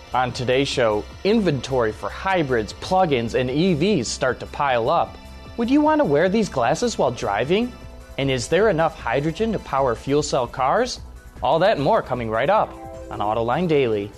On today's show, inventory for hybrids, plug-ins, and EVs start to pile up. Would you want to wear these glasses while driving? And is there enough hydrogen to power fuel cell cars? All that and more coming right up on Autoline Daily.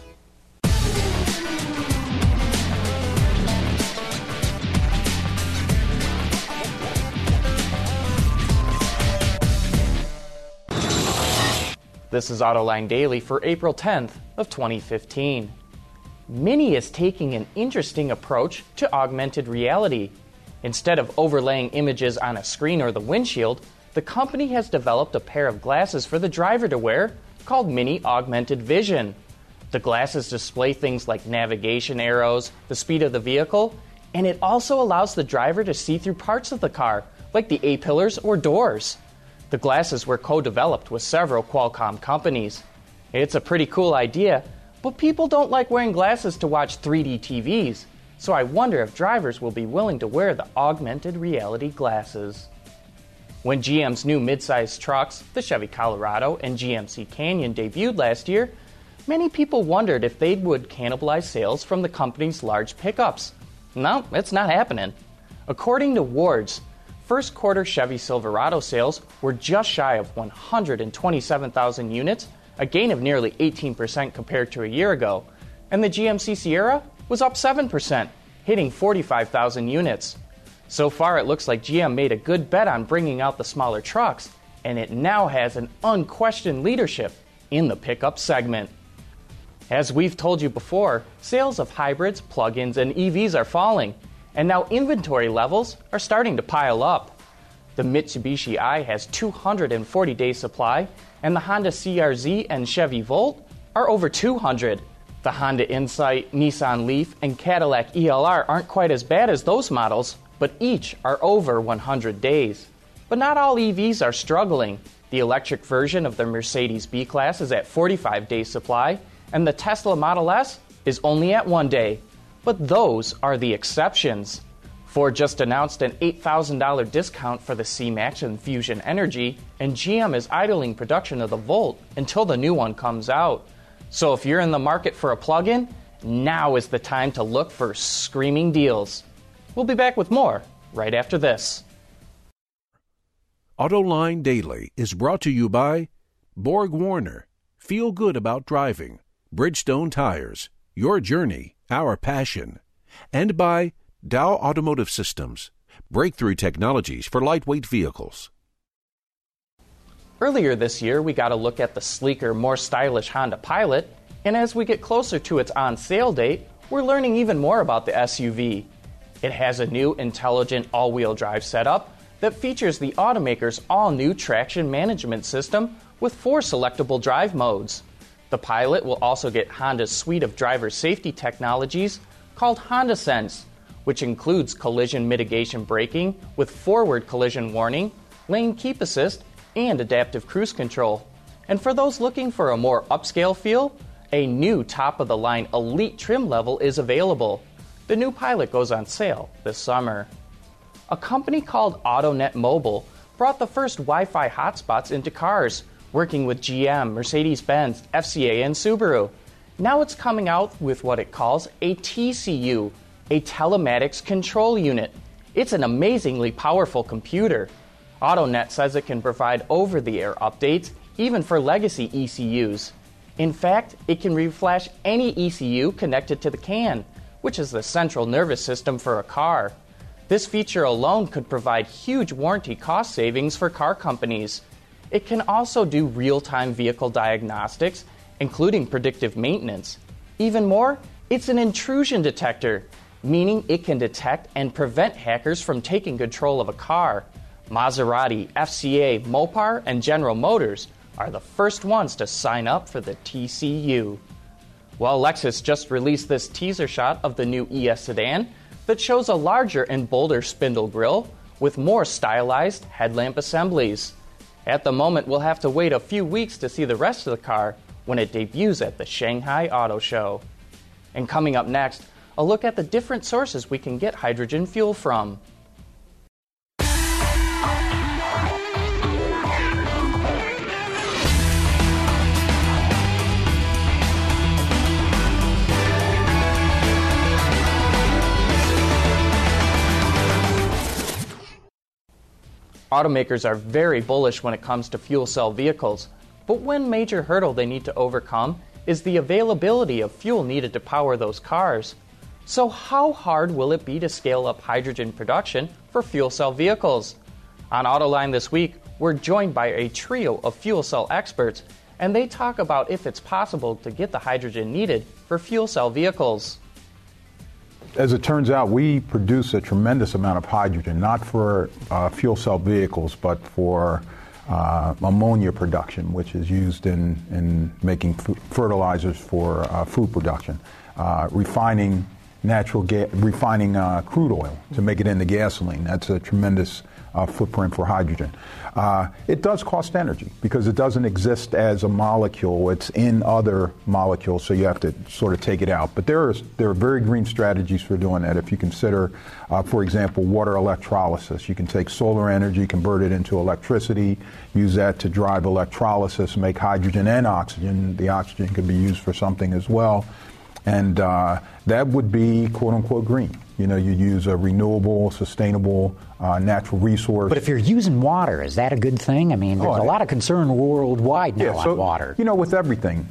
This is Autoline Daily for April 10th of 2015. Mini is taking an interesting approach to augmented reality. Instead of overlaying images on a screen or the windshield, the company has developed a pair of glasses for the driver to wear called Mini Augmented Vision. The glasses display things like navigation arrows, the speed of the vehicle, and it also allows the driver to see through parts of the car, like the A-pillars or doors. The glasses were co-developed with several Qualcomm companies. It's a pretty cool idea, but people don't like wearing glasses to watch 3D TVs, so I wonder if drivers will be willing to wear the augmented reality glasses. When GM's new midsize trucks, the Chevy Colorado and GMC Canyon, debuted last year, many people wondered if they would cannibalize sales from the company's large pickups. No, it's not happening. According to Wards, first quarter Chevy Silverado sales were just shy of 127,000 units, a gain of nearly 18% compared to a year ago, and the GMC Sierra was up 7%, hitting 45,000 units. So far, it looks like GM made a good bet on bringing out the smaller trucks, and it now has an unquestioned leadership in the pickup segment. As we've told you before, sales of hybrids, plug-ins, and EVs are falling, and now inventory levels are starting to pile up. The Mitsubishi i has 240 days supply, and the Honda CR-Z and Chevy Volt are over 200. The Honda Insight, Nissan Leaf, and Cadillac ELR aren't quite as bad as those models, but each are over 100 days. But not all EVs are struggling. The electric version of the Mercedes B-Class is at 45 days supply, and the Tesla Model S is only at 1 day. But those are the exceptions. Ford just announced an $8,000 discount for the C-Max and Fusion Energy, and GM is idling production of the Volt until the new one comes out. So if you're in the market for a plug-in, now is the time to look for screaming deals. We'll be back with more right after this. Autoline Daily is brought to you by Borg Warner, Feel Good About Driving, Bridgestone Tires, Your Journey, Our Passion, and by Dow Automotive Systems, breakthrough technologies for lightweight vehicles. Earlier this year, we got a look at the sleeker, more stylish Honda Pilot, and as we get closer to its on-sale date, we're learning even more about the SUV. It has a new intelligent all-wheel drive setup that features the automaker's all-new traction management system with 4 selectable drive modes. The Pilot will also get Honda's suite of driver safety technologies called Honda Sense, which includes collision mitigation braking with forward collision warning, lane keep assist, and adaptive cruise control. And for those looking for a more upscale feel, a new top-of-the-line Elite trim level is available. The new Pilot goes on sale this summer. A company called AutoNet Mobile brought the first Wi-Fi hotspots into cars, working with GM, Mercedes-Benz, FCA, and Subaru. Now it's coming out with what it calls a TCU, a telematics control unit. It's an amazingly powerful computer. AutoNet says it can provide over-the-air updates even for legacy ECUs. In fact, it can reflash any ECU connected to the CAN, which is the central nervous system for a car. This feature alone could provide huge warranty cost savings for car companies. It can also do real-time vehicle diagnostics, including predictive maintenance. Even more, it's an intrusion detector, meaning it can detect and prevent hackers from taking control of a car. Maserati, FCA, Mopar, and General Motors are the first ones to sign up for the TCU. Well, Lexus just released this teaser shot of the new ES sedan that shows a larger and bolder spindle grille with more stylized headlamp assemblies. At the moment, we'll have to wait a few weeks to see the rest of the car when it debuts at the Shanghai Auto Show. And coming up next, a look at the different sources we can get hydrogen fuel from. Automakers are very bullish when it comes to fuel cell vehicles, but one major hurdle they need to overcome is the availability of fuel needed to power those cars. So how hard will it be to scale up hydrogen production for fuel cell vehicles? On Autoline this week, we're joined by a trio of fuel cell experts, and they talk about if it's possible to get the hydrogen needed for fuel cell vehicles. As it turns out, we produce a tremendous amount of hydrogen, not for fuel cell vehicles, but for ammonia production, which is used in making fertilizers for food production, refining crude oil to make it into gasoline. That's a tremendous footprint for hydrogen. It does cost energy because it doesn't exist as a molecule. It's in other molecules, so you have to sort of take it out. But there are very green strategies for doing that. If you consider, for example, water electrolysis, you can take solar energy, convert it into electricity, use that to drive electrolysis, make hydrogen and oxygen. The oxygen could be used for something as well. And that would be, quote unquote, green. You know, you use a renewable, sustainable, natural resource. But if you're using water, is that a good thing? I mean, there's a lot of concern worldwide now on water. You know, with everything,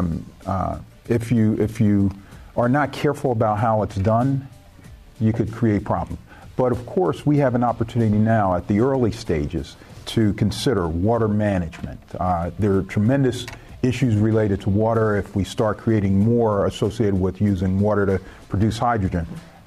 if you are not careful about how it's done, you could create problems. But of course, we have an opportunity now at the early stages to consider water management. There are tremendous issues related to water. If we start creating more associated with using water to produce hydrogen,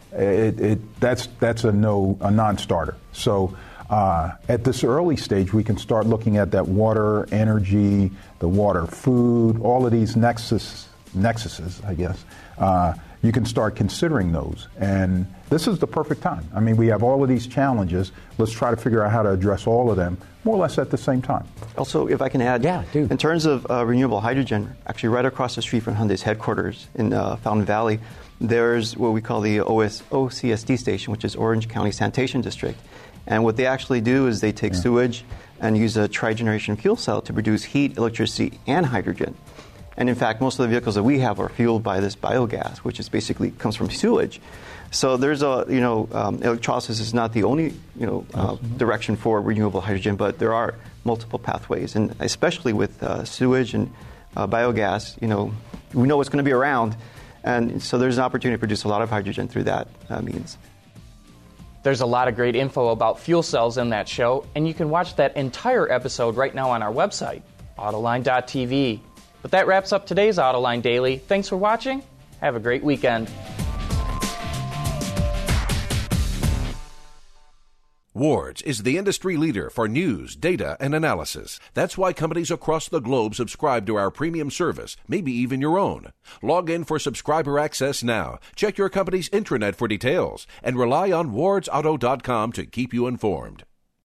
that's a non-starter. So at this early stage, we can start looking at that water energy, the water food, all of these nexuses, I guess. You can start considering those. And this is the perfect time. I mean, we have all of these challenges. Let's try to figure out how to address all of them more or less at the same time. Also, if I can add, in terms of renewable hydrogen, actually right across the street from Hyundai's headquarters in Fountain Valley, there's what we call the OCSD station, which is Orange County Sanitation District. And what they actually do is they take sewage and use a tri-generation fuel cell to produce heat, electricity, and hydrogen. And in fact, most of the vehicles that we have are fueled by this biogas, which is basically comes from sewage. So there's electrolysis is not the only, direction for renewable hydrogen, but there are multiple pathways. And especially with sewage and biogas, we know it's going to be around. And so there's an opportunity to produce a lot of hydrogen through that means. There's a lot of great info about fuel cells in that show, and you can watch that entire episode right now on our website, Autoline.tv. But that wraps up today's Autoline Daily. Thanks for watching. Have a great weekend. Wards is the industry leader for news, data, and analysis. That's why companies across the globe subscribe to our premium service, maybe even your own. Log in for subscriber access now. Check your company's intranet for details and rely on wardsauto.com to keep you informed.